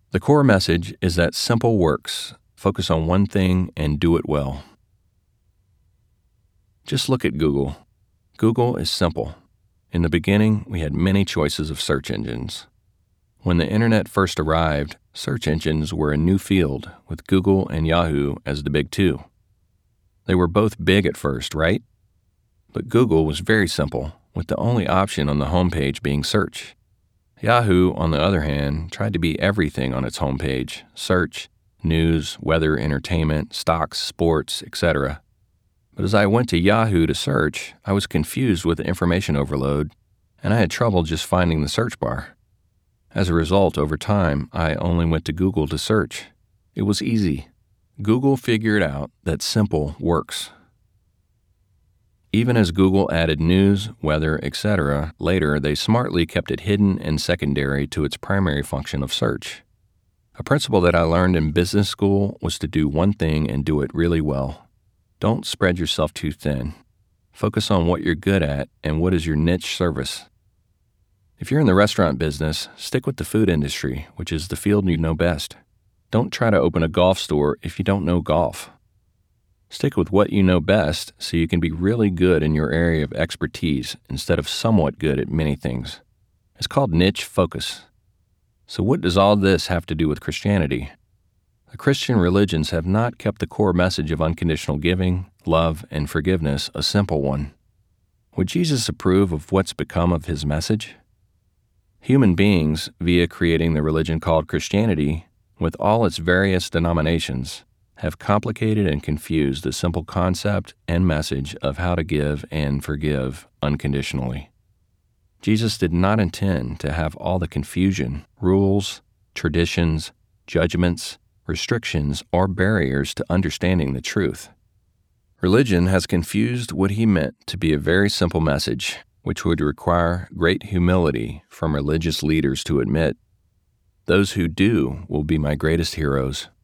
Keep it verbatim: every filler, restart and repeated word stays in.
The core message is that simple works. Focus on one thing and do it well. Just look at Google. Google is simple. In the beginning, we had many choices of search engines. When the internet first arrived, search engines were a new field, with Google and Yahoo as the big two. They were both big at first, right? But Google was very simple, with the only option on the homepage being search. Yahoo, on the other hand, tried to be everything on its homepage: search, news, weather, entertainment, stocks, sports, et cetera. But as I went to Yahoo to search, I was confused with the information overload, and I had trouble just finding the search bar. As a result, over time, I only went to Google to search. It was easy. Google figured out that simple works. Even as Google added news, weather, et cetera, later they smartly kept it hidden and secondary to its primary function of search. A principle that I learned in business school was to do one thing and do it really well. Don't spread yourself too thin. Focus on what you're good at and what is your niche service. If you're in the restaurant business, stick with the food industry, which is the field you know best. Don't try to open a golf store if you don't know golf. Stick with what you know best so you can be really good in your area of expertise instead of somewhat good at many things. It's called niche focus. So what does all this have to do with Christianity? The Christian religions have not kept the core message of unconditional giving, love, and forgiveness a simple one. Would Jesus approve of what's become of his message? Human beings, via creating the religion called Christianity, with all its various denominations, have complicated and confused the simple concept and message of how to give and forgive unconditionally. Jesus did not intend to have all the confusion, rules, traditions, judgments, restrictions, or barriers to understanding the truth. Religion has confused what he meant to be a very simple message, which would require great humility from religious leaders to admit, "Those who do will be my greatest heroes."